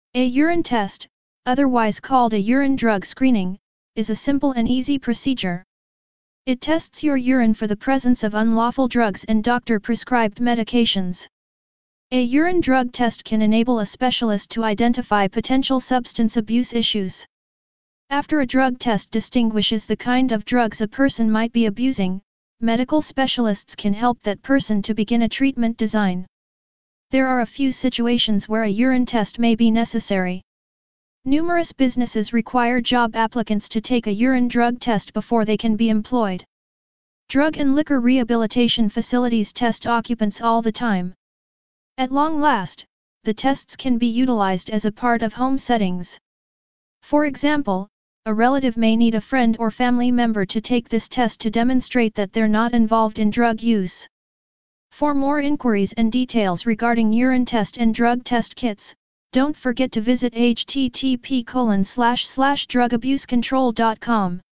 A urine test, otherwise called a urine drug screening, is a simple and easy procedure. It tests your urine for the presence of unlawful drugs and doctor-prescribed medications. A urine drug test can enable a specialist to identify potential substance abuse issues. After a drug test distinguishes the kind of drugs a person might be abusing, medical specialists can help that person to begin a treatment design. There are a few situations where a urine test may be necessary. Numerous businesses require job applicants to take a urine drug test before they can be employed. Drug and liquor rehabilitation facilities test occupants all the time. At long last, the tests can be utilized as a part of home settings. For example, a relative may need a friend or family member to take this test to demonstrate that they're not involved in drug use. For more inquiries and details regarding urine test and drug test kits, don't forget to visit http://drugabusecontrol.com.